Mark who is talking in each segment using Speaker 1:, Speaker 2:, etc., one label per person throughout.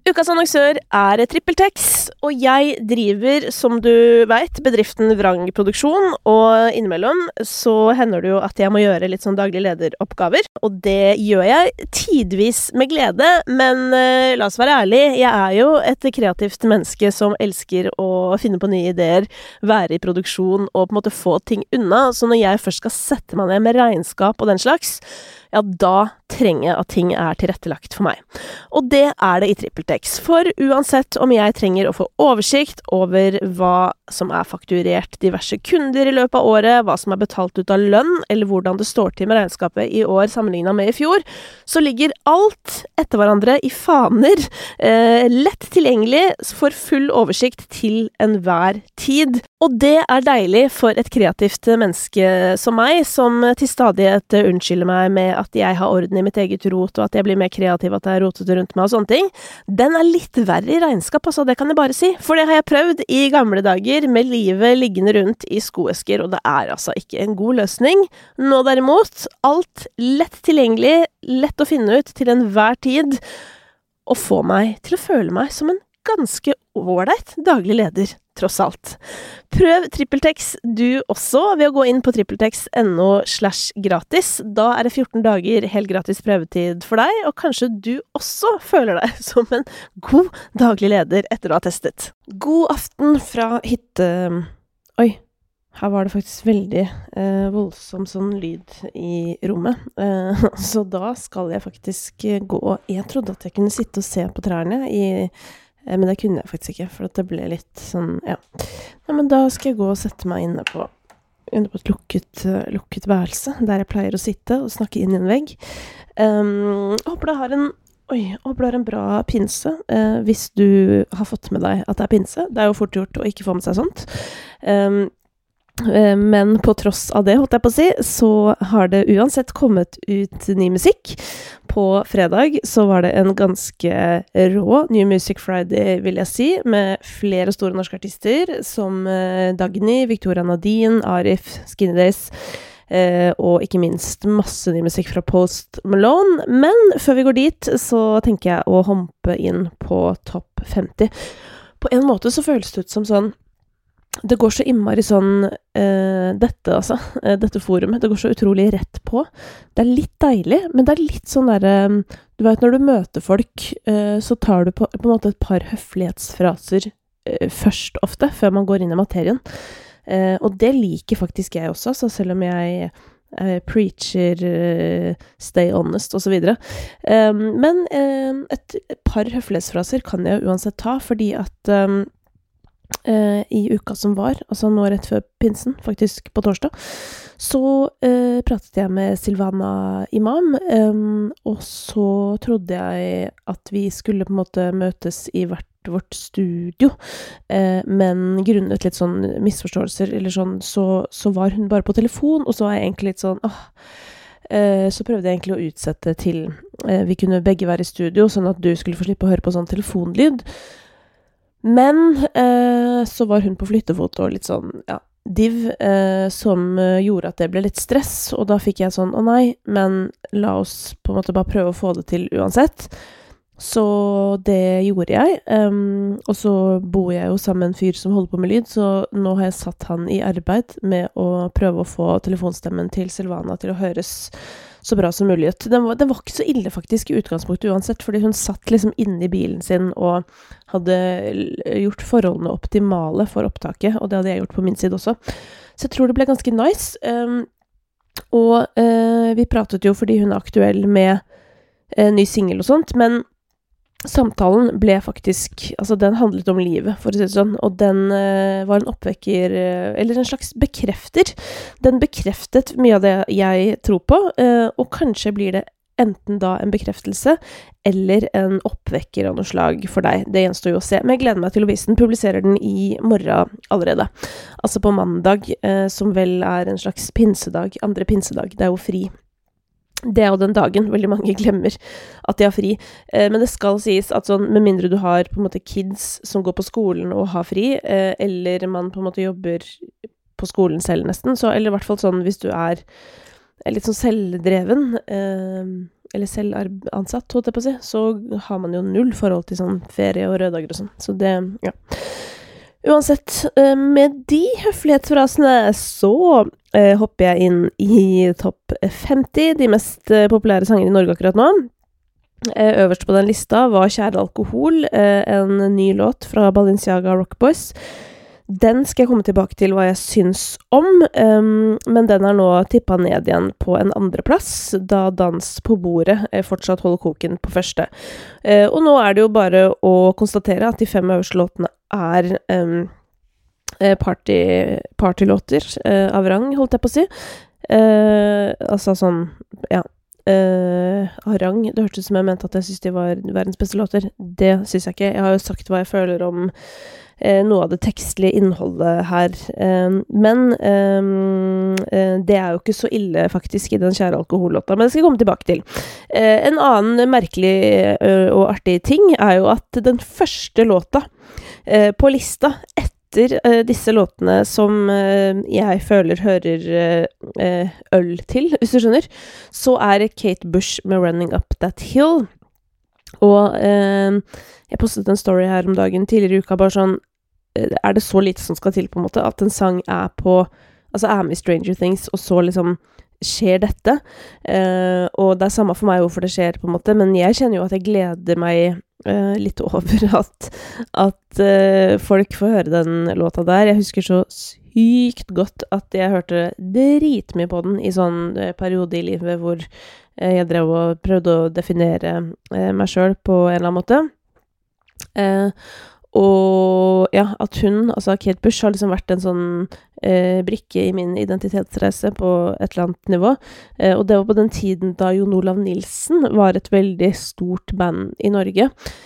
Speaker 1: Ukas annonsør TrippelTex, og jeg driver, som du vet, bedriften Vrang Produksjon, og innimellom så hender det jo at jeg må gjøre litt sånn daglig lederoppgaver, og det gjør jeg tidvis med glede, men la oss være ærlig, jeg er jo et kreativt menneske som elsker å finne på nye ideer, være i produksjon og på en måte få ting unna, så når jeg først skal sette meg ned med regnskap og den slags, ja, da trenger jeg at ting tilrettelagt for meg. Og det det i TrippelTex, for uansett om jeg trenger å få oversikt over hva som fakturert diverse kunder i løpet av året, hva som betalt ut av lønn, eller hvordan det står til med regnskapet i år sammenlignet med i fjor, så ligger alt etter hverandre i faner, lett tilgjengelig for full oversikt til enhver tid. Og det deilig for et kreativt menneske som meg, som til stadighet unnskylder meg med at jeg har orden i mitt eget rot, og at jeg blir mer kreativ, at jeg rotet rundt meg og sånne ting. Den litt verre i regnskap, altså, det kan jeg bare si. For det har jeg prøvd i gamle dager, med livet liggende rundt i skoesker, og det altså ikke en god løsning. Nå derimot, alt lett tilgjengelig, lett å finne ut til enhver tid, og få meg til å føle meg som en ganske ålreit daglig leder, tross alt. Prøv TrippelTex du også ved å gå inn på trippeltex.no/gratis. Da det 14 dager helt gratis prøvetid for deg, og kanskje du også føler deg som en god daglig leder etter å ha testet. God aften fra hytte... Oi, her var det faktisk veldig voldsom sånn lyd i rommet. Så da skal jeg faktisk gå... Jeg trodde at jeg kunne sitte og se på trærne men det kunne jeg faktisk ikke, for det ble litt sånn, ja. Nei, men da skal jeg gå og sette meg inne på et lukket værelse, der jeg pleier å sitte og snakke inn i en vegg. Håper du har en bra pinse, hvis du har fått med deg at det pinse. Det jo fort gjort å ikke få med seg sånt. Men på tross av det, holdt jeg på å si, så har det uansett kommet ut ny musikk. På fredag så var det en ganske rå New Music Friday, vil jeg si, med flere store norske artister, som Dagny, Victoria Nadine, Arif, Skinny Days, og ikke minst masse ny musikk fra Post Malone. Men før vi går dit, så tenker jeg å hoppe inn på topp 50. På en måte så føles det ut som sånn, det går så innmari sånn, dette forumet, det går så utrolig rett på. Det litt deilig, men det litt sånn der, du vet når du møter folk, så tar du på en måte et par høflighetsfraser først ofte, før man går inn i materien. Og det liker faktisk jeg også, så selv om jeg preacher, stay honest og så videre. Men et par høflighetsfraser kan jeg uansett ta, fordi at i uka som var, altså nå rett før pinsen, faktisk på torsdag, så pratet jeg med Silvana Imam, og så trodde jeg at vi skulle på en måte møtes i vårt studio, men grunnet litt sånn misforståelser, eller sånn, så var hun bare på telefon, og så var jeg egentlig litt sånn, så prøvde jeg egentlig å utsette til vi kunne begge være i studio, sånn at du skulle få slippe å høre på sånn telefonlyd. Men så var hun på flyttefot og litt sånn, ja, div, som gjorde at det ble litt stress, og da fikk jeg sånn, nei, men la oss på en måte bare prøve å få det til uansett. Så det gjorde jeg, og så bor jeg jo sammen med en fyr som holder på med lyd, så nå har jeg satt han i arbeid med å prøve å få telefonstemmen til Silvana til å høres så bra som mulig ut. Den var ikke så ille faktisk i utgangspunktet uansett, fordi hun satt liksom inne i bilen sin og hadde gjort forholdene optimale for opptaket, og det hadde jeg gjort på min side også. Så jeg tror det ble ganske nice. Og vi pratet jo fordi hun aktuell med ny single og sånt, men samtalen ble faktisk, altså den handlet om livet, for å si det sånn, og den var en oppvekker, eller en slags bekrefter. Den bekreftet mye av det jeg tror på, og kanskje blir det enten da en bekreftelse, eller en oppvekker av noe slag for deg. Det gjenstår jo å se. Men jeg gleder meg til å vise den. Publiserer den i morgen allerede. Altså på mandag, som vel en slags pinsedag, andre pinsedag. Det jo fri. Det jo den dagen veldig mange glemmer at de har fri. Men det skal sies at sånn, med mindre du har på en måte kids som går på skolen og har fri, eller man på en måte jobber på skolen selv nesten, så, eller i hvert fall sånn hvis du litt sånn selvdreven, eller selvansatt, holdt jeg på å si, så har man jo null forhold til sånn ferie og røddager og sånn. Så det, ja. Uansett, med de høflighetsfrasene så hopper jeg inn i topp 50, de mest populære sanger i Norge akkurat nå. Øverst på den lista var Kjære alkohol, en ny låt fra Balenciaga Rock Boys. Den skal jeg komme tilbake til hva jeg syns om, men den er nå tippet ned igjen på en andreplass, da Dans på bordet fortsatt holder koken på første. Og nå er det jo bare å konstatere at de 5 øverste låtene er partylåter av rang, holdt jeg på å si. Altså sånn, ja, av rang. Det hørtes ut som jeg mente at jeg synes de var verdens beste låter. Det synes jeg ikke. Jeg har jo sagt hva jeg føler om noe av det tekstlige innholdet her. Men det er jo ikke så ille faktisk i den Kjære alkohollåta, men det skal jeg komme tilbake til. En annen merkelig og artig ting er jo at den første låta på lista etter disse låtene som jeg føler hører øl til, hvis du skjønner, så er Kate Bush med Running Up That Hill. Og jeg postet en story her om dagen tidligere i uka, bare sånn, er det så lite som skal til på en måte, at en sang er med i Stranger Things, og så liksom skjer dette. Og det er samme for meg hvorfor det skjer på en måte, men jeg kjenner jo at jeg gleder meg litt over at folk får høre den låta der. Jeg husker så sykt godt at jeg hørte dritmye på den i sånn periode i livet hvor jeg drev og prøvde å definere meg selv på en eller annen måte. Og ja, at hun, altså Kate Bush, har liksom vært en sånn brikke i min identitetsreise på et eller annet nivå. Og det var på den tiden da Jon Olav Nilsen var et veldig stort band i Norge.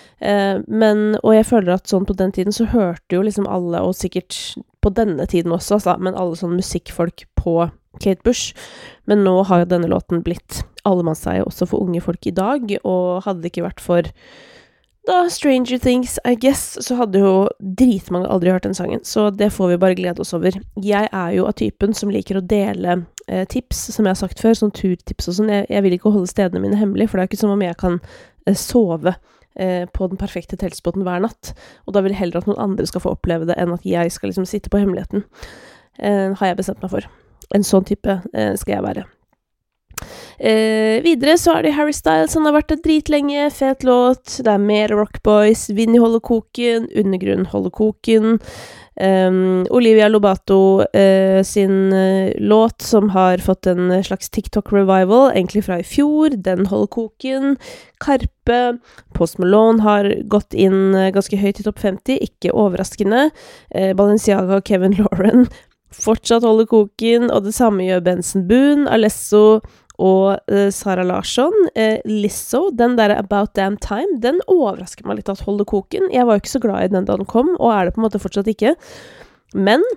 Speaker 1: Og jeg føler at sånn på den tiden så hørte jo liksom alle, og sikkert på denne tiden også, altså, men alle sånn musikkfolk på Kate Bush. Men nå har jo denne låten blitt allemannseie også for unge folk i dag, og hadde det ikke vært for da Stranger Things, I guess, så hadde jo dritmange aldri hørt den sangen, så det får vi bare glede oss over. Jeg er jo av typen som liker å dele tips, som jeg har sagt før, sånn turtips og sånn. Jeg vil ikke holde stedene mine hemmelig, for det er ikke som om jeg kan sove på den perfekte teltspotten hver natt, og da vil jeg heller at noen andre skal få oppleve det, enn at jeg skal liksom sitte på hemmeligheten. Har jeg bestemt meg for. En sånn type skal jeg være. Videre så er det Harry Styles, han har vært det dritlenge, fet låt, det er mer Rock Boys, Vinnie holder koken, Undergrunn holder koken, Olivia Lobato sin låt som har fått en slags TikTok-revival, egentlig fra i fjor, den holder koken, Karpe, Post Malone har gått inn ganske høyt i topp 50, ikke overraskende, Balenciaga og Kevin Lauren fortsatt holder koken, og det samme gjør Benson Boone, Alesso og Sara Larsson. Lizzo, den der About Damn Time, den overrasker meg litt at holder koken. Jeg var jo ikke så glad i den da den kom, og er det på en måte fortsatt ikke. Men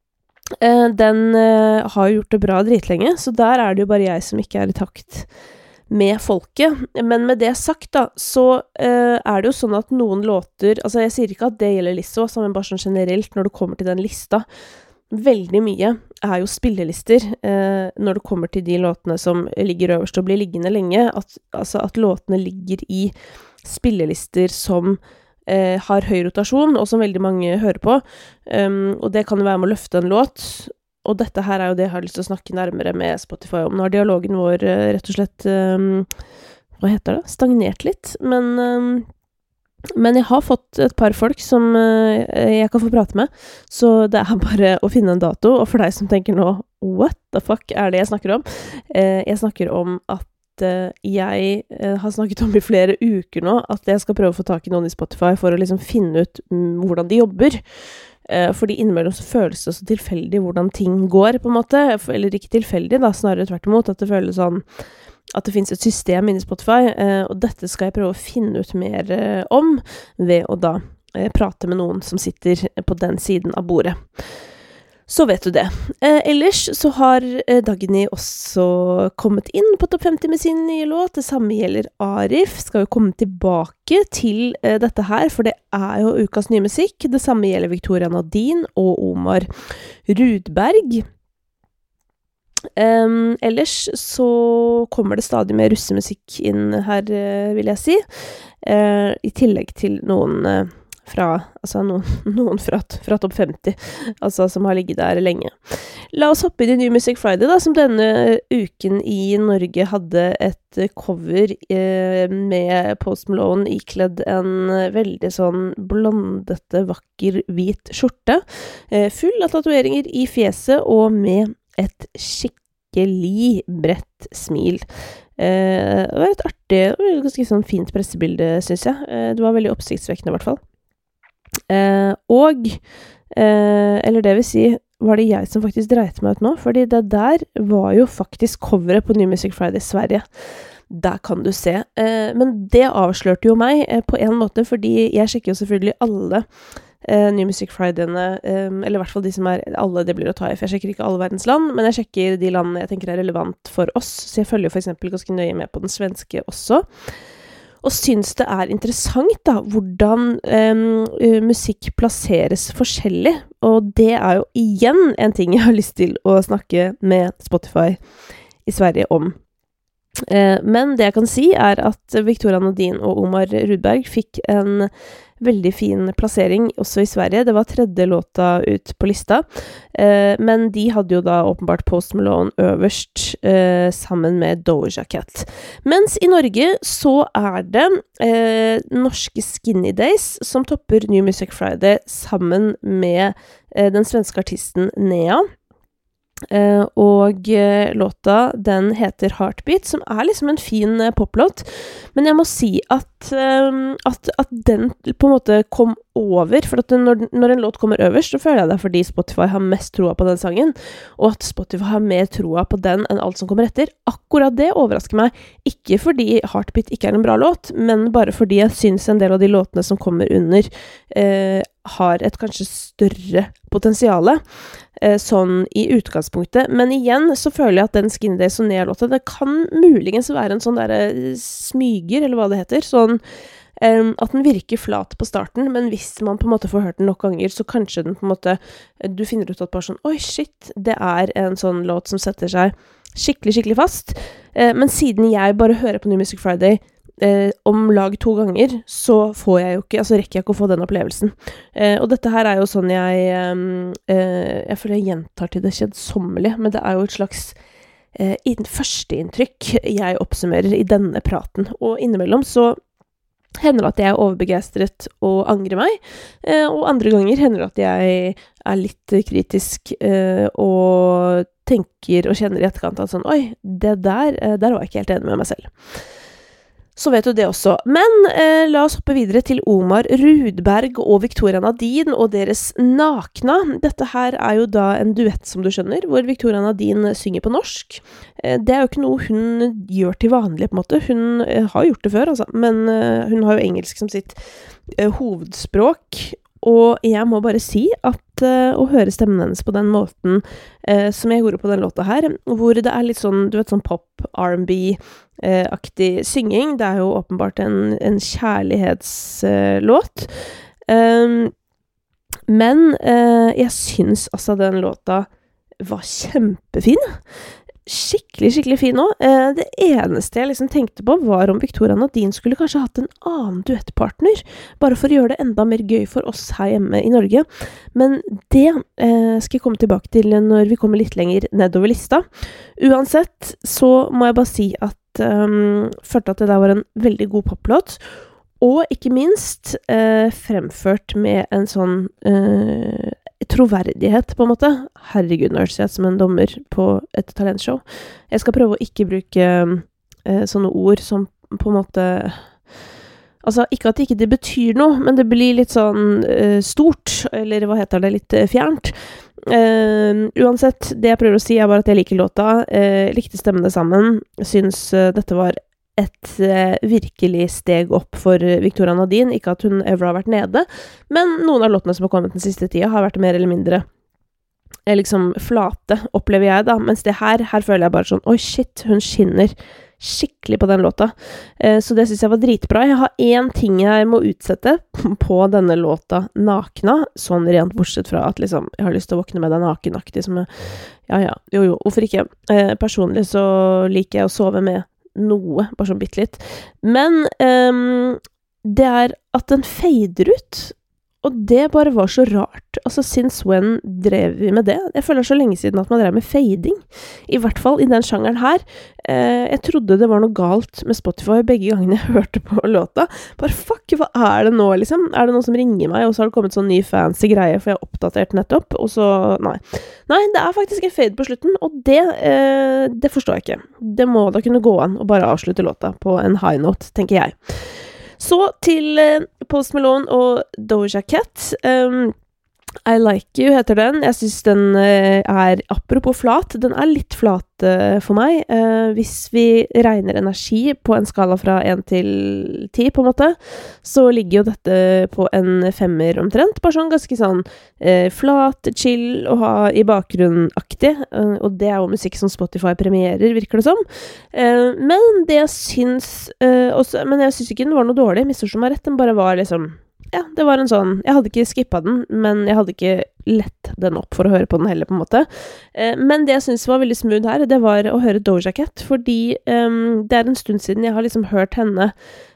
Speaker 1: den har jo gjort det bra dritlenge, så der er det jo bare jeg som ikke er i takt med folket. Men med det sagt da, så er det jo sånn at noen låter, altså jeg sier ikke at det gjelder Lizzo, men bare sånn generelt når det kommer til den lista, veldig mye er jo spillelister når det kommer til de låtene som ligger øverst og blir liggende lenge, at låtene ligger i spillelister som har høy rotasjon, og som veldig mange hører på, og det kan jo være med å løfte en låt, og dette her er jo det jeg har lyst til å snakke nærmere med Spotify om. Nå har dialogen vår rett og slett, hva heter det? Stagnert litt, men jeg har fått et par folk som jeg kan få prate med, så det er bare å finne en dato, og for deg som tenker nå, what the fuck er det jeg snakker om? Jeg snakker om at jeg har snakket om i flere uker nå, at jeg skal prøve å få tak i noen i Spotify for å liksom finne ut hvordan de jobber, fordi innimellom så føles det så tilfeldig hvordan ting går på en måte, eller ikke tilfeldig da, snarere tvert imot, at det føles sånn at det finnes et system inne i Spotify, og dette skal jeg prøve å finne ut mer om ved å da prate med noen som sitter på den siden av bordet. Så vet du det. Ellers så har Dagny også kommet inn på topp 50 med sin nye låt. Det samme gjelder Arif. Skal jo komme tilbake til dette her, for det er jo ukas nye musikk. Det samme gjelder Victoria Nadine og Omar Rudberg. Ellers så kommer det stadig mer russemusikk inn her, vil jeg si. I tillegg til noen noen fra topp 50, altså som har ligget der lenge. La oss hoppe inn i New Music Friday da, som denne uken i Norge hadde et cover med Post Malone ikledd en veldig sånn blondete, vakker, hvit skjorte, full av tatoveringer i fjeset og med et skikkelig bredt smil. Det var et artig, ganske sånn fint pressebilde, synes jeg. Det var veldig oppsiktsvekkende i hvert fall. Eller det vil si, var det jeg som faktisk dreit meg ut nå, fordi det der var jo faktisk coveret på New Music Friday Sverige. Der kan du se. Men det avslørte jo meg på en måte, fordi jeg sjekker jo selvfølgelig alle New Music Fridayene, eller i hvert fall de som alle det blir å ta i, for jeg sjekker ikke alle verdens land, men jeg sjekker de landene jeg tenker relevant for oss, så jeg følger jo for eksempel ganske nøye med på den svenske også. Og synes det interessant da, hvordan musikk plasseres forskjellig, og det jo igjen en ting jeg har lyst til å snakke med Spotify i Sverige om. Men det jeg kan si at Victoria Nordin og Omar Rudberg fikk en veldig fin plassering også i Sverige. Det var 3. låta ut på lista, men de hadde jo da åpenbart Post Malone øverst sammen med Doja Cat. Mens i Norge så det norske Skinny Days som topper New Music Friday sammen med den svenske artisten Nea. Og låta, den heter Heartbeat, som liksom en fin poplåt, men jeg må si at den på en måte kom over, for at når en låt kommer øverst, så føler jeg det fordi Spotify har mest troa på den sangen, og at Spotify har mer troa på den enn alt som kommer etter. Akkurat det overrasker meg, ikke fordi Heartbeat ikke en bra låt, men bare fordi jeg synes en del av de låtene som kommer under har et kanskje større potensiale, sånn i utgangspunktet. Men igjen så føler jeg at den Skinny Days og Nea-låta, det kan muligens være en sånn der smyger, eller hva det heter, sånn at den virker flat på starten, men hvis man på en måte får hørt den nok ganger, så kanskje den på en måte, du finner ut at bare sånn, oi shit, det en sånn låt som setter seg skikkelig fast. Men siden jeg bare hører på New Music Friday om lag 2 ganger, så får jeg jo ikke, altså rekker jeg ikke å få den opplevelsen. Og dette her jo sånn jeg føler jeg gjentar til det kjedsommelige, men det jo et slags førsteinntrykk jeg oppsummerer i denne praten. Og innimellom så hender det at jeg overbegeistret og angrer meg, og andre ganger hender det at jeg litt kritisk og tenker og kjenner i etterkant at sånn, oi, det der var jeg ikke helt enig med meg selv. Så vet du det også. Men la oss hoppe videre til Omar Rudberg og Victoria Nordin og deres Nakna. Dette her jo da en duett, som du skjønner, hvor Victoria Nordin synger på norsk. Det jo ikke noe hun gjør til vanlig, på en måte. Hun har gjort det før, altså, men hun har jo engelsk som sitt hovedspråk. Og jeg må bare si at å høre stemmen hennes på den måten som jeg gjorde på den låta her, hvor det litt sånn, du vet, sånn pop, R&B-aktig synging, det jo åpenbart en kjærlighetslåt. Men jeg synes altså den låta var kjempefin. Skikkelig fin nå. Det eneste jeg liksom tenkte på var om Victoria Nordin skulle kanskje hatt en annen duettpartner, bare for å gjøre det enda mer gøy for oss her hjemme i Norge. Men det skal jeg komme tilbake til når vi kommer litt lenger nedover lista. Uansett så må jeg bare si at følte at det der var en veldig god poplåt, og ikke minst fremført med en sånn troverdighet, på en måte. Herregud, nå høres jeg som en dommer på et talentshow. Jeg skal prøve å ikke bruke sånne ord som på en måte, altså ikke at det betyr noe, men det blir litt sånn stort, eller hva heter det, litt fjernt. Uansett, det jeg prøver å si bare at jeg liker låta, likte stemmene sammen, synes dette var et virkelig steg opp for Victoria Nordin, ikke at hun ever har vært nede, men noen av låtene som har kommet den siste tida har vært mer eller mindre liksom flate, opplever jeg da, mens det her føler jeg bare sånn, oi shit, hun skinner skikkelig på den låta. Så det synes jeg var dritbra. Jeg har en ting jeg må utsette på denne låta nakna, sånn rent bortsett fra at liksom, jeg har lyst til å våkne med deg nakenaktig, som jo, hvorfor ikke? Personlig så liker jeg å sove med noe, bare sånn bitte litt. Men det at den fader ut, og det bare var så rart. Altså, since when drev vi med det? Jeg føler så lenge siden at man drev med fading. I hvert fall i den sjangeren her. Jeg trodde det var noe galt med Spotify begge gangene jeg hørte på låta. Bare fuck, hva det nå, liksom? Det noen som ringer meg, og så har det kommet sånn ny fancy greie, for jeg har oppdatert nettopp, og så, nei. Nei, det faktisk en fade på slutten, og det forstår jeg ikke. Det må da kunne gå an å bare avslutte låta på en high note, tenker jeg. Så til Post Malone og Doja Cat. I Like You heter den. Jeg synes den apropos flat, den litt flat for meg. Hvis vi regner energi på en skala fra 1 til 10 på en måte, så ligger jo dette på en 5 omtrent. Bare sånn ganske sånn flat, chill å ha i bakgrunnaktig. Og det jo musikk som Spotify premierer, virker det som. Men det jeg synes også, men jeg synes ikke den var noe dårlig, misforstå meg rett, den bare var liksom det var en sånn, jeg hadde ikke skippet den, men jeg hadde ikke lett den opp for å høre på den heller, på en måte. Men det jeg synes var veldig smooth her, det var å høre Doja Cat, fordi det en stund siden jeg har liksom hørt henne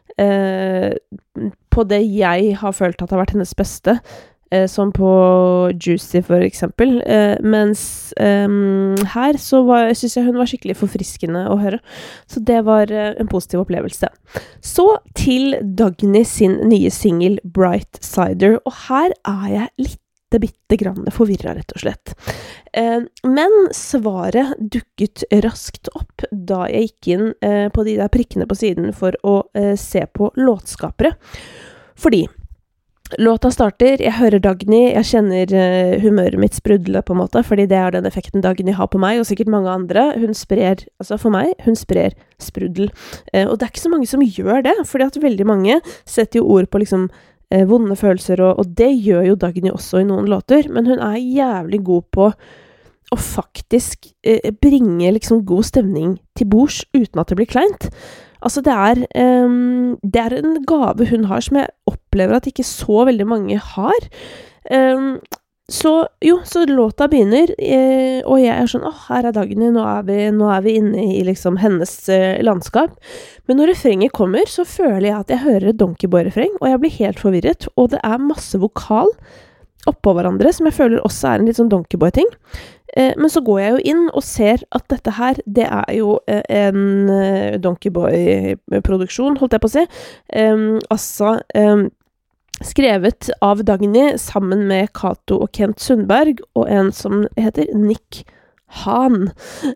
Speaker 1: på det jeg har følt at har vært hennes beste, som på Juicy for eksempel, mens her så synes jeg hun var skikkelig forfriskende å høre, så det var en positiv opplevelse. Så til Dagny sin nye single Bright Cider, og her jeg bitte grann forvirret rett og slett. Men svaret dukket raskt opp da jeg gikk inn på de der prikkene på siden for å se på låtskapere, fordi låta starter, jeg hører Dagny, jeg kjenner humøret mitt sprudle på en måte, fordi det den effekten Dagny har på meg, og sikkert mange andre. Hun sprer, altså for meg, hun sprer sprudel. Og det ikke så mange som gjør det, fordi at veldig mange setter jo ord på liksom vonde følelser, og det gjør jo Dagny også i noen låter, men hun jævlig god på å faktisk bringe liksom god stemning til bords uten at det blir kleint. Altså det en gave hun har som jeg opplever at ikke så veldig mange har. Så låta begynner, og jeg sånn, her Dagny, nå vi inne i liksom hennes landskap. Men når refrenget kommer, så føler jeg at jeg hører et Donkeyboy-refreng, og jeg blir helt forvirret, og det masse vokal oppå hverandre, som jeg føler også en litt sånn Donkeyboy-ting. Men så går jeg jo inn og ser at dette her, det jo en Donkeyboy-produksjon, holdt jeg på å si. Altså, skrevet av Dagny sammen med Kato og Kent Sundberg, og en som heter Nick Han.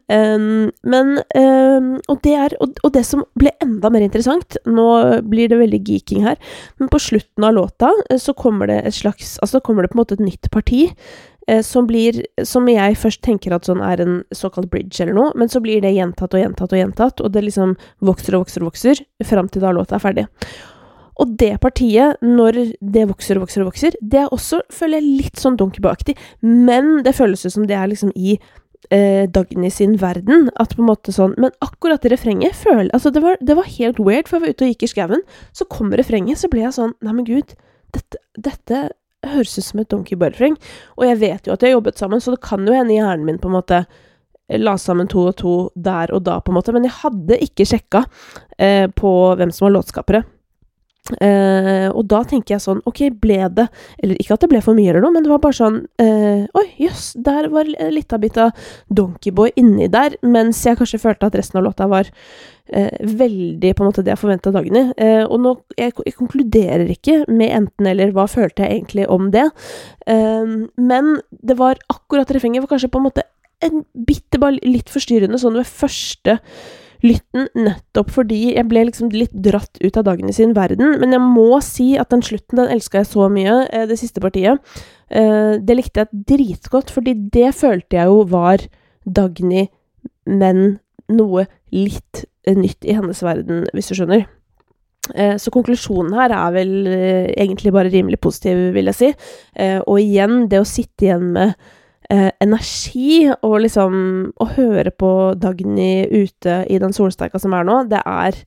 Speaker 1: Og det som ble enda mer interessant, nå blir det veldig geeking her, men på slutten av låta så kommer det kommer det på en måte et nytt parti, som jeg først tenker at sånn en såkalt bridge eller noe, men så blir det gjentatt og gjentatt og gjentatt, og det liksom vokser og vokser og vokser, frem til da låta ferdig. Og det partiet, når det vokser og vokser og vokser, det også, føler jeg, litt sånn Donkeyboy-aktig, men det føles som det liksom i Dagny sin verden, at på en måte sånn, men akkurat det refrenget altså det var helt weird, for jeg var ute og gikk i skaven, så kommer refrenget, så ble jeg sånn, nei men gud, dette høres ut som et Donkeyboy-refreng, og jeg vet jo at jeg har jobbet sammen, så det kan jo hende i hjernen min på en måte la sammen 2 og 2 der og da på en måte, men jeg hadde ikke sjekket på hvem som var låtskapere. Og da tenker jeg sånn, ok, ble det, eller ikke at det ble for mye eller noe, men det var bare sånn, oi, jøss, der var litt av Donkeyboy inni der, mens jeg kanskje følte at resten av låta var veldig på en måte det jeg forventet Dagny, og nå, jeg konkluderer ikke med enten eller hva følte jeg egentlig om det, men det var akkurat refrenget var kanskje på en måte bare litt forstyrrende sånn ved første lytten, nettopp fordi jeg ble liksom litt dratt ut av Dagny sin verden, men jeg må si at den slutten, den elsket jeg så mye, det siste partiet. Det likte jeg dritgodt, fordi det følte jeg jo var Dagny, men noe litt nytt i hennes verden, hvis du skjønner. Så konklusjonen her vel egentlig bare rimelig positiv, vil jeg si. Og igjen, det å sitte igjen med energi, og liksom å høre på Dagny ute i den solsteika som nå, det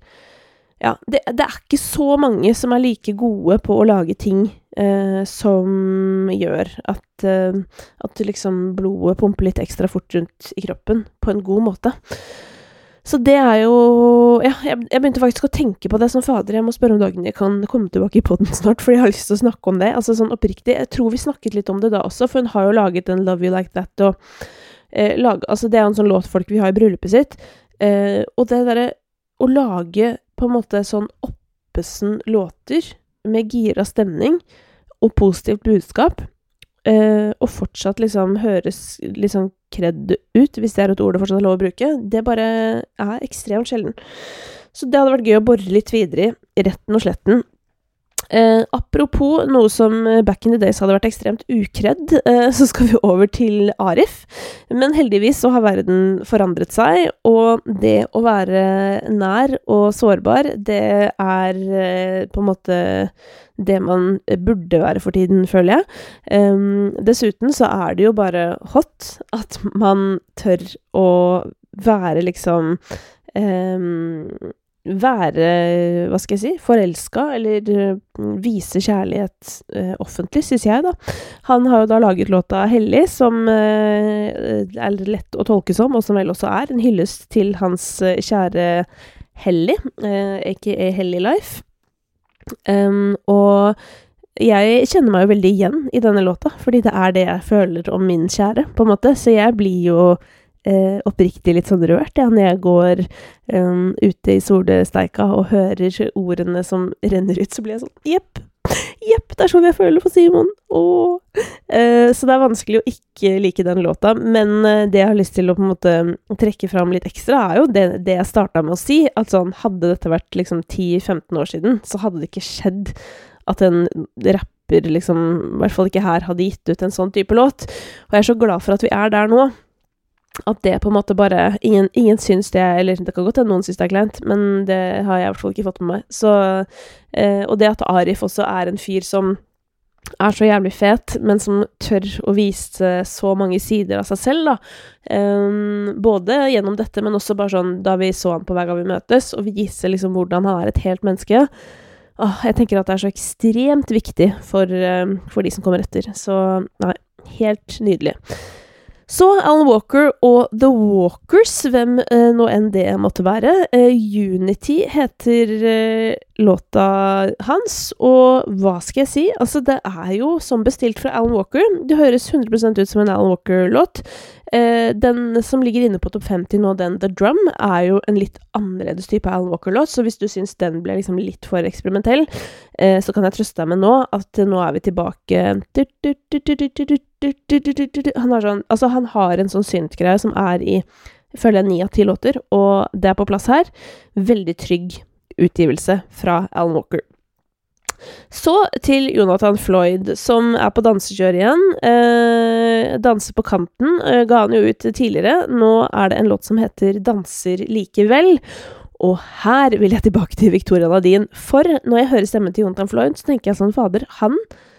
Speaker 1: er ikke så mange som like gode på å lage ting som gjør at liksom blodet pumper litt ekstra fort rundt i kroppen på en god måte. Så det jo jeg begynte faktisk å tenke på det som fader. Jeg må spørre om Dagny kan komme tilbake i podden snart, for jeg har lyst til å snakke om det. Altså sånn oppriktig, jeg tror vi snakket litt om det da også, for hun har jo laget en Love You Like That, og altså det en sånn låt folk vil ha i bryllupet sitt. Og det der å lage på en måte sånn oppesen låter med gira stemning og positivt budskap, og fortsatt liksom høres liksom kredd ut, hvis det et ord det fortsatt lov å bruke, det bare ekstremt sjelden. Så det hadde vært gøy å borre litt videre i retten og sletten. Apropos noe som back in the days hadde vært ekstremt ukredd, så skal vi over til Arif. Men heldigvis så har verden forandret seg, og det å være nær og sårbar, det på en måte det man burde være for tiden, føler jeg. Dessuten så det jo bare hot at man tør å være liksom hva skal jeg si, forelsket, eller vise kjærlighet offentlig, synes jeg da. Han har jo da laget låta Hellig, som lett å tolke som, og som vel også en hyllest til hans kjære Hellig, aka Hellig Life. Og jeg kjenner meg jo veldig igjen i denne låta, fordi det det jeg føler om min kjære, på en måte, så jeg blir jo oppriktig litt sånn rørt, når jeg går ute i solsteika og hører ordene som renner ut, så blir jeg sånn, jepp, det sånn jeg føler for Simon. Så det vanskelig å ikke like den låta, men det jeg har lyst til å på en måte trekke fram litt ekstra, jo det jeg startet med å si, at sånn, hadde dette vært liksom 10-15 år siden, så hadde det ikke skjedd at en rapper liksom, i hvert fall ikke her, hadde gitt ut en sånn type låt, og jeg så glad for at vi der nå, at det på en måte bare, ingen syns det, eller det kan godt noen syns det kleint, men det har jeg i hvert fall ikke fått med meg. Så, og det at Arif også en fyr som så jævlig fet, men som tør å vise så mange sider av seg selv da, både gjennom dette, men også bare sånn, da vi så han på hver gang vi møtes, og vise liksom hvordan han et helt menneske. Jeg tenker at det så ekstremt viktig for de som kommer etter. Så, nei, helt nydelig. Så Alan Walker og The Walkers, hvem nå enn det måtte være. Unity heter låta hans, og hva skal jeg si? Altså, det jo som bestilt fra Alan Walker. Det høres 100% ut som en Alan Walker-låt. Den som ligger inne på topp 50 nå, den The Drum, jo en litt annerledes type Alan Walker-låt, så hvis du synes den ble liksom litt for eksperimentell, så kan jeg trøste deg med nå, at nå vi tilbake. Han har sånn, altså han har en sånn synt-greie som i, jeg føler 9 av 10 låter, og det på plass her. Veldig trygg utgivelse fra Alan Walker. Så til Jonathan Floyd, som på dansekjør igjen. Danser på kanten, ga han jo ut tidligere. Nå det en låt som heter Danser likevel. Og her vil jeg tilbake til Victoria Nadine, for når jeg hører stemmen til Jonathan Floyd, så tenker jeg sånn, fader, han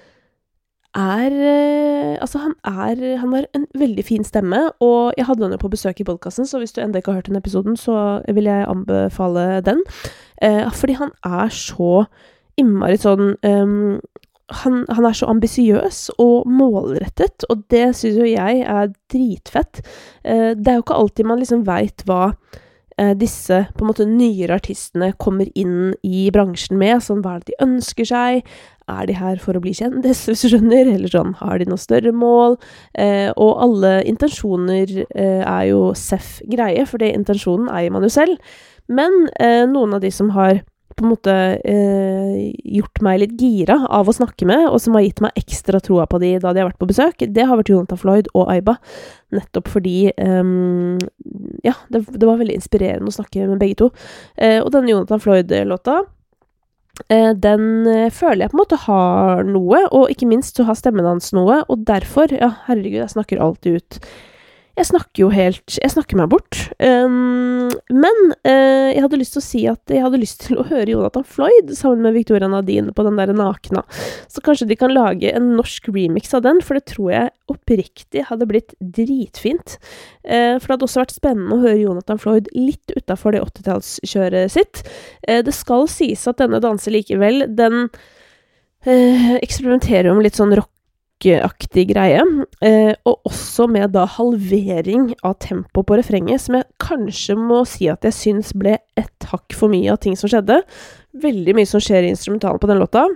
Speaker 1: altså han har en veldig fin stemme, og jeg hadde henne på besøk i podcasten, så hvis du enda ikke har hørt den episoden, så vil jeg anbefale den. Fordi han så innmari sånn, han så ambisiøs og målrettet, og det synes jo jeg dritfett. Det jo ikke alltid man liksom vet hva disse på en måte nyere artistene kommer inn i bransjen med, sånn hva det de ønsker seg, de her for å bli kjendis, hvis du skjønner, eller sånn, har de noe større mål, og alle intensjoner jo seff greie, for det intensjonen man jo selv, men noen av de som har på en måte gjort meg litt gira av å snakke med, og som har gitt meg ekstra troa på de da de har vært på besøk, det har vært Jonathan Floyd og Aiba, nettopp fordi ja, det var veldig inspirerende å snakke med begge to. Og denne Jonathan Floyd-låta, den føler jeg på en måte har noe, og ikke minst så har stemmen hans noe, og derfor, ja, herregud, jeg snakker alltid ut Jeg snakker meg bort. Men jeg hadde lyst til å si at jeg hadde lyst til å høre Jonathan Floyd sammen med Victoria Nadine på den der nakna. Så kanskje de kan lage en norsk remix av den, for det tror jeg oppriktig hadde blitt dritfint. For det hadde også vært spennende å høre Jonathan Floyd litt utenfor det 80-tallskjøret sitt. Det skal sies at denne danser likevel, den eksperimenterer jo med litt sånn rockaktig greie, og også med da halvering av tempo på refrenget, som jeg kanskje må si at jeg synes ble et hakk for mye av ting som skjedde. Veldig mye som skjer i instrumentalen på den låta.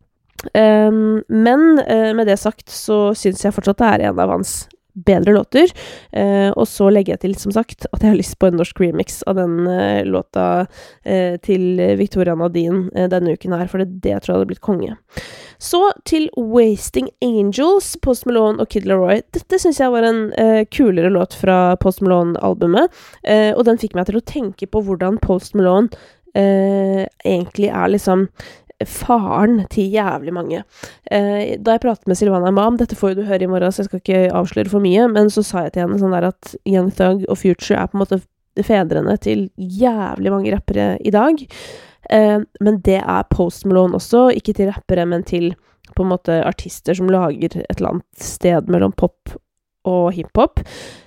Speaker 1: Men med det sagt så synes jeg fortsatt det en av hans bedre låter, og så legger jeg til, som sagt, at jeg har lyst på en norsk remix av den låta til Victoria Nadine denne uken her, for det tror jeg hadde blitt konge. Så til Wasting Angels, Post Malone og Kid Laroi. Dette synes jeg var en kulere låt fra Post Malone-albumet, og den fikk meg til å tenke på hvordan Post Malone egentlig liksom faren til jævlig mange. Da jeg pratet med Silvana Imam, dette får jo du høre i morgen, så jeg skal ikke avsløre for mye, men så sa jeg til henne sånn der at Young Thug og Future på en måte fedrene til jævlig mange rappere i dag. Men det Post Malone også, ikke til rappere, men til på en måte artister som lager et eller annet sted mellom pop og hiphop.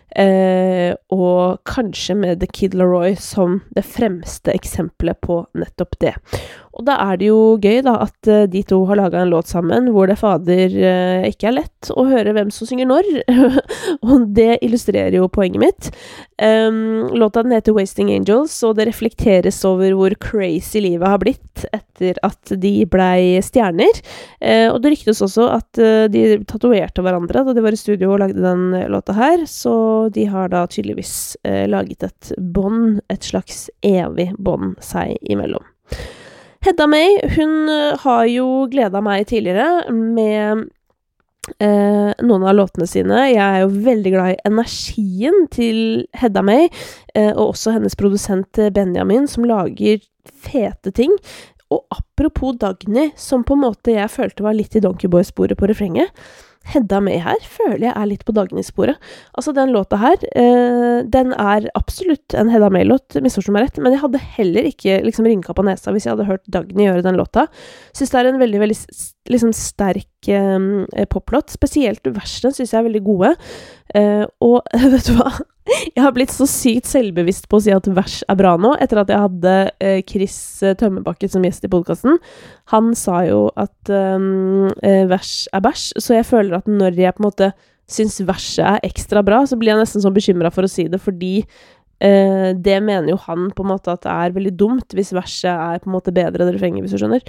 Speaker 1: Og kanskje med The Kid Laroi som det fremste eksempelet på nettopp det. Og da det jo gøy da at de to har laget en låt sammen hvor det fader ikke lett å høre hvem som synger når, og det illustrerer jo poenget mitt. Låta den heter Wasting Angels, og det reflekteres over hvor crazy livet har blitt etter at de ble stjerner. Og det ryktes også at de tatuerte hverandre da de var i studio og lagde den låta her, så de har da tydeligvis laget et bånd, et slags evig bånd seg imellom. Hedda May, hun har jo gledet meg tidligere med noen av låtene sine. Jeg jo veldig glad i energien til Hedda May, og også hennes produsent Benjamin, som lager fete ting. Og apropos Dagny, som på en måte jeg følte var litt i Donkey Boy-sporet på refrenget, Hedda May her føler jeg litt på Dagny-sporet. Altså den låta her, den absolutt en Hedda May-låt, misforstå meg rett, men jeg hadde heller ikke liksom rynka på nesa hvis jeg hadde hørt Dagny gjøre den låta. Synes det en veldig, veldig liksom sterk poplåt, spesielt versene synes jeg veldig gode. Og vet du hva? Jeg har blitt så sykt selvbevisst på å si at vers bra nå, etter at jeg hadde Chris Tømmerbakke som gjest i podcasten. Han sa jo at vers bæsj, så jeg føler at når jeg på en måte synes verset ekstra bra, så blir jeg nesten sånn bekymret for å si det, fordi det mener jo han på en måte at det veldig dumt hvis verset på en måte bedre enn refrenget, hvis du skjønner.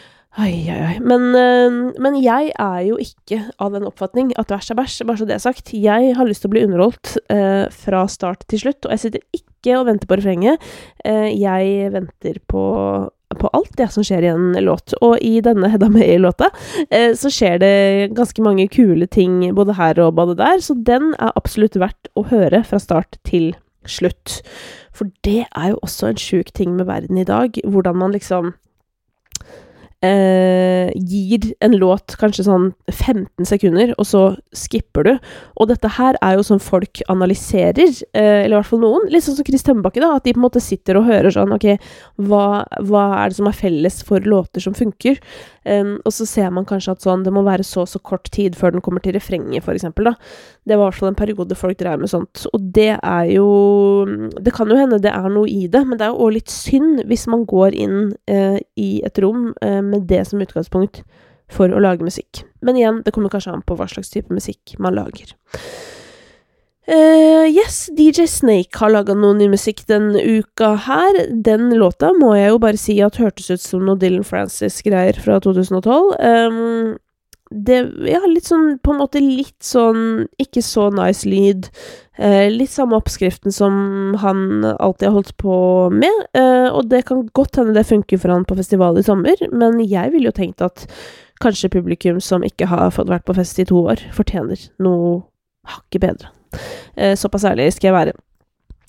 Speaker 1: Men jeg jo ikke av den oppfatning at vers bæsj, bare så det sagt. Jeg har lyst til å bli underholdt fra start til slutt, og jeg sitter ikke og venter på refrenget. Jeg venter på alt det som skjer i en låt. Og i denne Hedda May-låta så skjer det ganske mange kule ting både her og både der, så den absolutt verdt å høre fra start til slutt. For det jo også en sjuk ting med verden i dag, hvordan man liksom gir en låt kanskje sånn 15 sekunder, og så skipper du. Og dette her jo sånn folk analyserer, eller i hvert fall noen, litt sånn som Chris Tømmerbakke da, at de på en måte sitter og hører sånn, ok, hva det som felles for låter som funker? Og så ser man kanskje at sånn, det må være så kort tid før den kommer til refrenget, for eksempel da. Det var i hvert fall en periode folk drev med sånt, og det jo, det kan jo hende det noe i det, men det jo også litt synd hvis man går inn i et rom med det som utgangspunkt for å lage musikk. Men igjen, det kommer kanskje an på hva slags type musikk man lager. Yes, DJ Snake har laget noe ny musikk den uka her. Den låta må jeg jo bare si at hørtes ut som noe Dylan Francis-greier fra 2012. Det litt sånn, på en måte litt sånn, ikke så nice lyd. Litt samme oppskriften som han alltid har holdt på med, og det kan godt hende det funker for han på festival i sommer, men jeg vil jo tenkt at kanskje publikum som ikke har fått vært på fest i 2 år, fortjener noe hakket bedre. Såpass ærlig skal jeg være.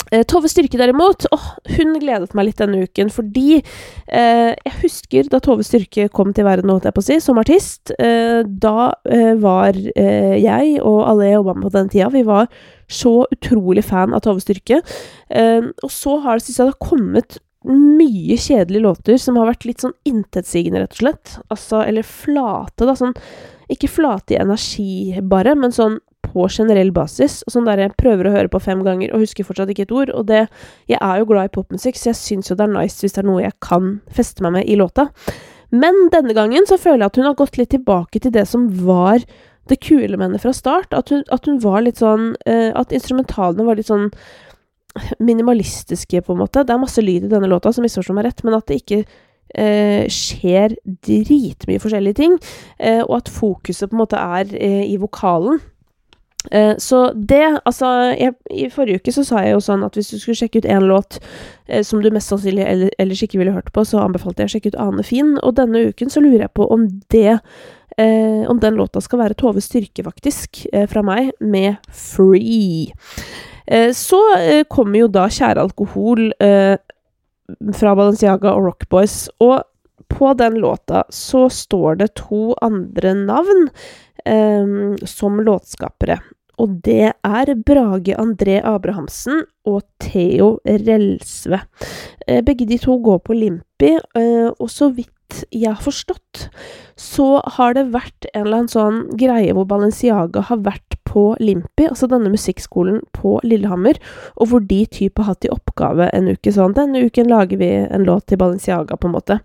Speaker 1: Tove Styrke derimot, hun gledet meg litt denne uken, fordi jeg husker da Tove Styrke kom til verden, holdt jeg på å si, som artist, da var jeg og alle jeg jobbet med på den tida, vi var så utrolig fan av Tove Styrke, og så har det siste kommet mye kjedelige låter som har vært litt sånn intetsigende, rett og slett, altså, eller flate da, sånn, ikke flate i energi bare, men sånn på generell basis, og sånn der jeg prøver å høre på 5 ganger, og husker fortsatt ikke et ord, og det, jeg er jo glad i popmusikk, så jeg synes jo det er nice hvis det er noe jeg kan feste meg med i låta. Men denne gangen så føler jeg at hun har gått litt tilbake til det som var det kule med henne fra start, at hun var litt sånn, at instrumentalene var litt sånn minimalistiske på en måte. Det er masse lyd i denne låta som misforstår meg rett, men at det ikke skjer dritmye forskjellige ting, og at fokuset på en måte er i vokalen. Så det, altså, i forrige uke så sa jeg jo sånn at hvis du skulle sjekke ut en låt som du mest sannsynlig ellers ikke ville hørt på, så anbefalte jeg å sjekke ut Ane Finn, og denne uken så lurer jeg på om om den låta skal være Tove Styrke faktisk, fra meg, med Free. Så kommer jo da Kjære Alkohol fra Balenciaga og Rock Boys, og på den låta så står det 2 andre navn som låtskapere, og det er Brage André Abrahamsen og Theo Relsve. Begge de 2 går på Limpi, og så vidt jeg har forstått, så har det vært en eller annen sånn greie hvor Balenciaga har vært på Limpi, altså denne musikkskolen på Lillehammer, og hvor de type har hatt i oppgave en uke sånn, denne uken lager vi en låt til Balenciaga på en måte.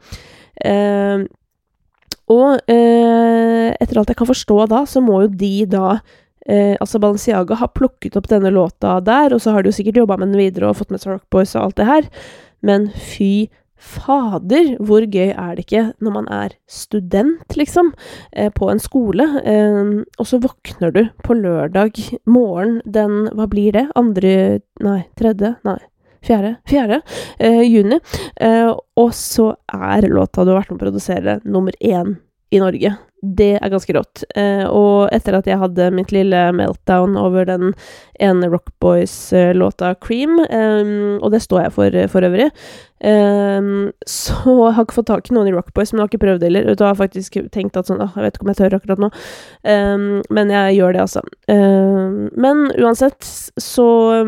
Speaker 1: Og etter alt jeg kan forstå da, så må jo de da altså Balenciaga har plukket opp denne låta der, og så har de jo sikkert jobbet med den videre og fått med seg Rock Boys og alt det her, men fy fader, hvor gøy er det ikke når man er student liksom, på en skole, og så våkner du på lørdag morgen, hva blir det? 4. Juni, og så er låta du har vært med å produsere nummer 1 i Norge. Det er ganske rått. Og etter at jeg hadde mitt lille meltdown over den ene Rock Boys-låta Cream, og det står jeg for øvrig, så jeg har ikke fått tak i noen i Rock Boys, men jeg har ikke prøvd det heller. Jeg har faktisk tenkt at sånn, jeg vet ikke om jeg tør akkurat nå, men jeg gjør det altså. Men uansett, så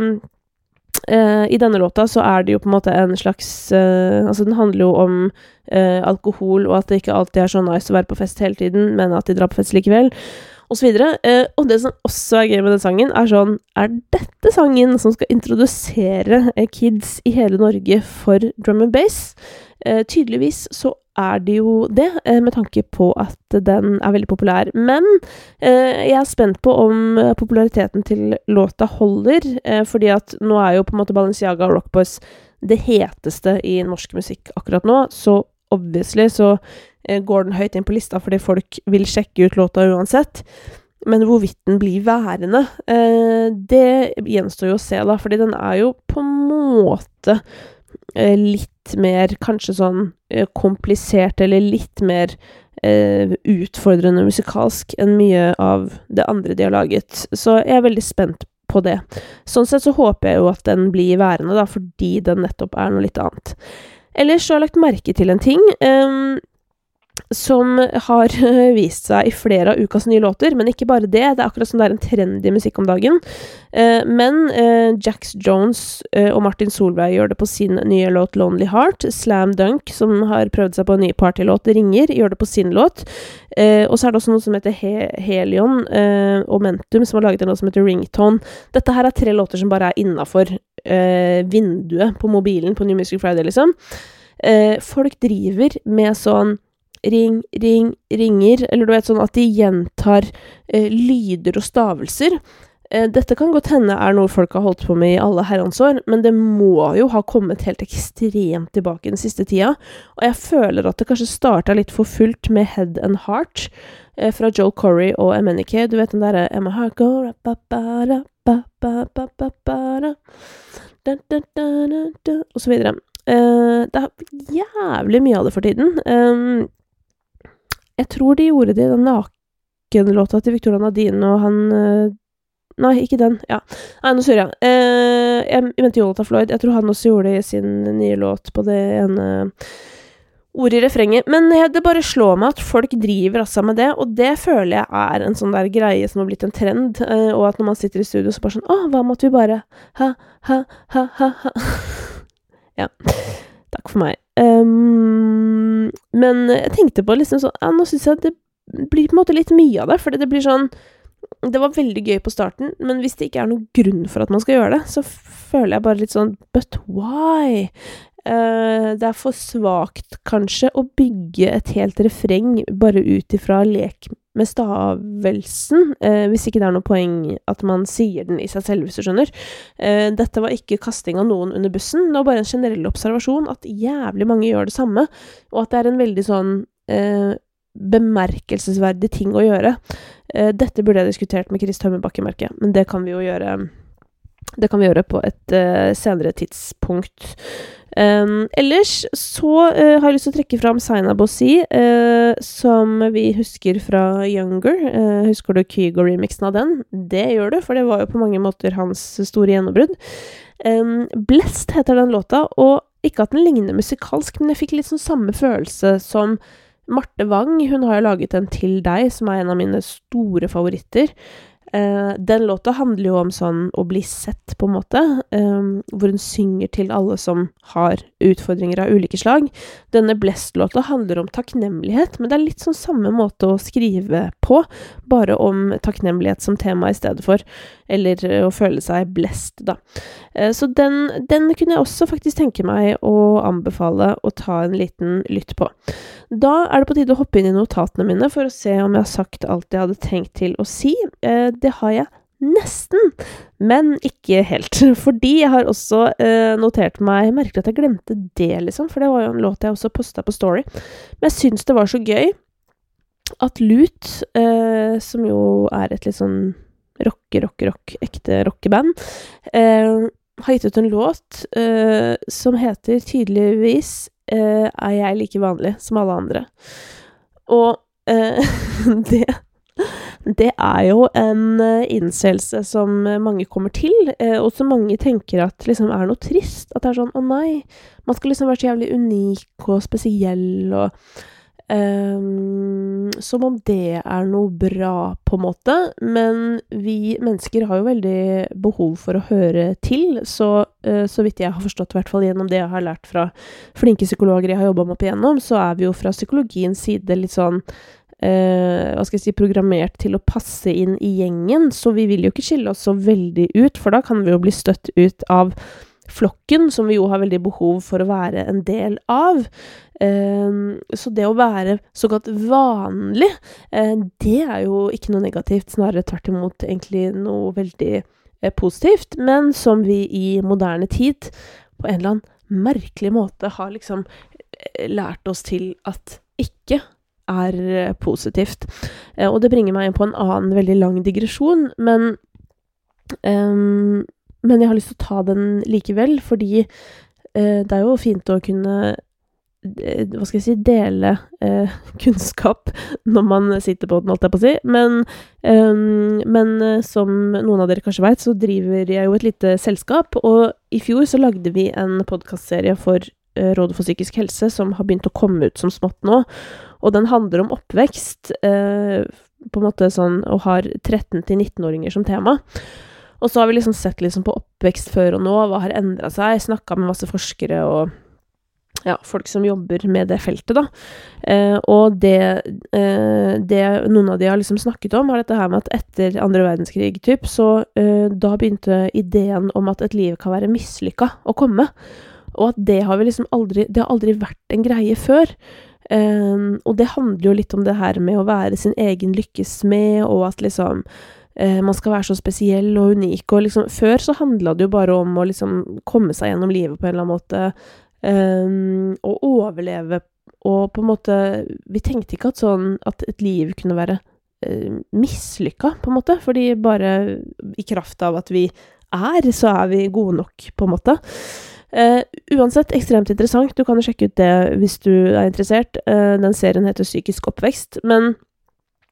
Speaker 1: i denne låta så er det jo på en måte en slags altså den handler jo om alkohol, og at det ikke alltid er så nice å være på fest hele tiden, men at de drar på fest likevel, og så videre. Og det som også er gøy med den sangen er sånn, er dette sangen som skal introdusere kids i hele Norge for drum and bass? Tydeligvis så er det jo det, med tanke på at den er veldig populær. Men jeg er spent på om populariteten til låta holder, fordi at nå er jo på en måte Balenciaga og Rock Boys det heteste i norsk musikk akkurat nå, så obviously så går den høyt inn på lista fordi folk vil sjekke ut låta uansett. Men hvorvidt den blir værende, det gjenstår jo å se da, fordi den er jo på en måte litt mer kanskje sånn komplisert, eller litt mer utfordrende musikalsk enn mye av det andre de har laget. Så jeg er veldig spent på det. Sånn sett så håper jeg jo at den blir værende da, fordi den nettopp er noe litt annet. Ellers så har jeg lagt merke til en ting som har vist seg i flere av ukas nye låter, men ikke bare det, det er akkurat som det er en trend i musikk om dagen, men Jax Jones og Martin Solveig gjør det på sin nye låt Lonely Heart, Slam Dunk, som har prøvd seg på en ny partylåt Ringer, gjør det på sin låt, og så er det også noe som heter Helion og Mentum, som har laget en låt som heter Ringtone. Dette her er 3 låter som bare er innenfor vinduet på mobilen på New Music Friday, liksom. Folk driver med sånn ring, ring, ringer, eller du vet sånn at de gjentar lyder og stavelser. Dette kan godt hende er noe folk har holdt på med i alle herrens år, men det må jo ha kommet helt ekstremt tilbake den siste tida, og jeg føler at det kanskje startet litt for fullt med Head and Heart fra Joel Corey og MNK. Du vet den der Emma Heart go og så videre. Det er jævlig mye av det for tiden. Jeg tror de gjorde det i den nakenlåta til Victoria Nadine og han Nei, ikke den, ja. Nei, nå surrer jeg. Jeg mente Jonathan Floyd. Jeg tror han også gjorde det i sin nye låt på det ene ordet i refrenget. Men det bare slår meg at folk driver altså med det, og det føler jeg er en sånn der greie som har blitt en trend, og at når man sitter i studio så bare sånn, hva med at vi bare ha. Ja, takk for meg. Men jeg tenkte på liksom sånn, nå synes jeg det blir på en måte litt mye av det, fordi det blir sånn, det var veldig gøy på starten, men hvis det ikke er noen grunn for at man skal gjøre det, så føler jeg bare litt sånn, but why? Det er for svagt kanskje å bygge et helt refreng bare ut ifra lek med stavelsen, hvis ikke det er noe poeng at man sier den i seg selv, hvis du skjønner. Dette var ikke kasting av noen under bussen, det var bare en generell observasjon at jævlig mange gjør det samme, og at det er en veldig sånn bemerkelsesverdig ting å gjøre. Dette burde jeg diskutert med Chris Tømmerbakke, merker jeg, men det kan vi jo gjøre på et senere tidspunkt. Ellers så har jeg lyst til å trekke fram Zainab Bosi, som vi husker fra Younger. Husker du Kygo-remixen av den? Det gjør du, for det var jo på mange måter hans store gjennombrudd. Blessed heter den låta, og ikke at den ligner musikalsk, men jeg fikk litt sånn samme følelse som Marte Wang. Hun har jo laget en Til deg, som er en av mine store favoritter. Den låta handler jo om sånn å bli sett på en måte, hvor hun synger til alle som har utfordringer av ulike slag. Denne Blessed-låta handler om takknemlighet, men det er litt sånn samme måte å skrive på, bare om takknemlighet som tema i stedet for, eller å føle seg blessed da. Så den kunne jeg også faktisk tenke meg å anbefale å ta en liten lytt på. Da er det på tide å hoppe inn i notatene mine for å se om jeg har sagt alt jeg hadde tenkt til å si. Det har jeg nesten, men ikke helt. Fordi jeg har også notert meg, jeg merker at jeg glemte det liksom, for det var jo en låt jeg også postet på Story. Men jeg synes det var så gøy at Lut, som jo er et litt sånn ekte rockeband, har gitt ut en låt som heter tydeligvis er jeg like vanlig som alle andre. Og det er jo en innseelse som mange kommer til, og som mange tenker at liksom er noe trist, at det er sånn, nei, man skal liksom være så jævlig unik og spesiell, og som om det er noe bra på en måte, men vi mennesker har jo veldig behov for å høre til, så vidt jeg har forstått, i hvert fall gjennom det jeg har lært fra flinke psykologer jeg har jobbet med opp igjennom, så er vi jo fra psykologiens side litt sånn programmert til å passe inn i gjengen, så vi vil jo ikke skille oss så veldig ut, for da kan vi jo bli støtt ut av flokken, som vi jo har veldig behov for å være en del av. Så det å være så godt vanlig, det er jo ikke noe negativt, snarere tvert imot egentlig noe veldig positivt, men som vi i moderne tid på en eller annen merkelig måte har liksom lært oss til at ikke er positivt. Og det bringer meg inn på en annen veldig lang digresjon, men jeg har lyst til å ta den likevel, fordi det er jo fint å kunne dele kunnskap når man sitter på den, holdt jeg på å si, men som noen av dere kanskje vet, så driver jeg jo et lite selskap, og i fjor så lagde vi en podcastserie for Rådet for psykisk helse, som har begynt å komme ut som smått nå, og den handler om oppvekst, på en måte sånn, og har 13-19-åringer som tema. Og så har vi liksom sett liksom på oppvekst før og nå, hva har endret seg, snakket med masse forskere og folk som jobber med det feltet da. Og det noen av de har liksom snakket om, er dette her med at etter andre verdenskrig typ, så da begynte ideen om at et liv kan være mislykket å komme. Og at det har vi liksom aldri vært en greie før. Og det handler jo litt om det her med å være sin egen lykkes med, og at liksom man skal være så spesiell og unik, og liksom før så handlet det jo bare om å liksom komme seg gjennom livet på en eller annen måte, og overleve, og på en måte vi tenkte ikke at et liv kunne være mislykket på en måte, fordi bare i kraft av at vi så er vi gode nok på en måte. Uansett, ekstremt interessant, du kan jo sjekke ut det hvis du er interessert. Den serien heter Psykisk oppvekst, men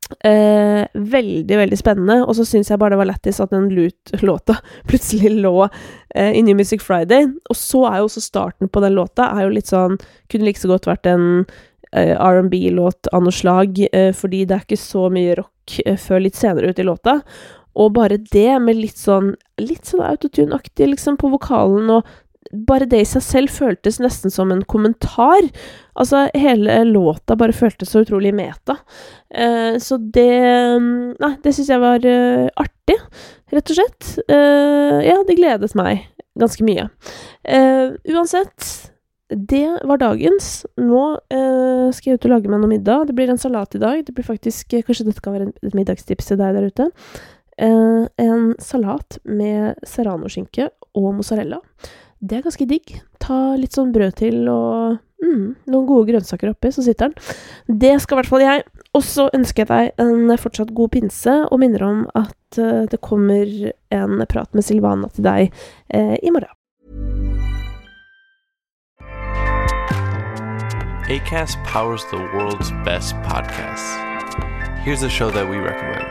Speaker 1: Veldig, veldig spennende, og så synes jeg bare det var lættis at den låta plutselig lå i New Music Friday, og så jo også starten på den låta jo litt sånn, kunne like så godt vært en R&B-låt av noe slag, fordi det ikke så mye rock før litt senere ut i låta, og bare det med litt sånn autotune-aktig liksom på vokalen, og bare det i seg selv føltes nesten som en kommentar. Altså, hele låta bare føltes så utrolig meta. Så det synes jeg var artig, rett og slett. Ja, det gledet meg ganske mye. Uansett, det var dagens. Nå skal jeg ut og lage meg noe middag. Det blir en salat i dag. Det blir faktisk, kanskje dette kan være et middagstips til deg der ute. En salat med serrano-skinke og mozzarella. Det ganske digg. Ta litt sånn brød til og noen gode grønnsaker oppi, så sitter den. Det skal i hvert fall jeg. Og så ønsker jeg deg en fortsatt god pinse, og minner om at det kommer en prat med Silvana til deg i morgen.
Speaker 2: Acast powers the world's best podcasts. Here's a show that we recommend.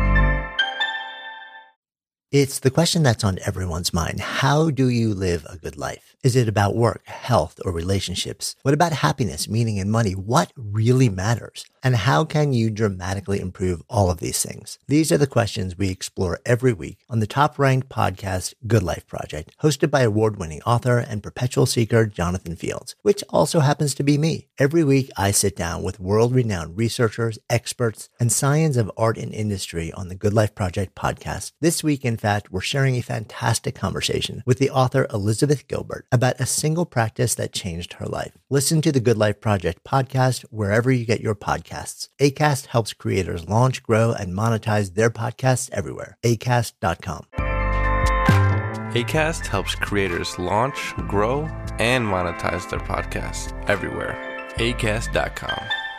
Speaker 3: It's the question that's on everyone's mind. How do you live a good life? Is it about work, health, or relationships? What about happiness, meaning, and money? What really matters? And how can you dramatically improve all of these things? These are the questions we explore every week on the top-ranked podcast, Good Life Project, hosted by award-winning author and perpetual seeker Jonathan Fields, which also happens to be me. Every week, I sit down with world-renowned researchers, experts, and science of art and industry on the Good Life Project podcast. This week, in fact, we're sharing a fantastic conversation with the author Elizabeth Gilbert about a single practice that changed her life. Listen to the Good Life Project podcast wherever you get your podcasts. Acast helps creators launch, grow, and monetize their podcasts everywhere. Acast.com.
Speaker 2: Acast helps creators launch, grow, and monetize their podcasts everywhere. Acast.com.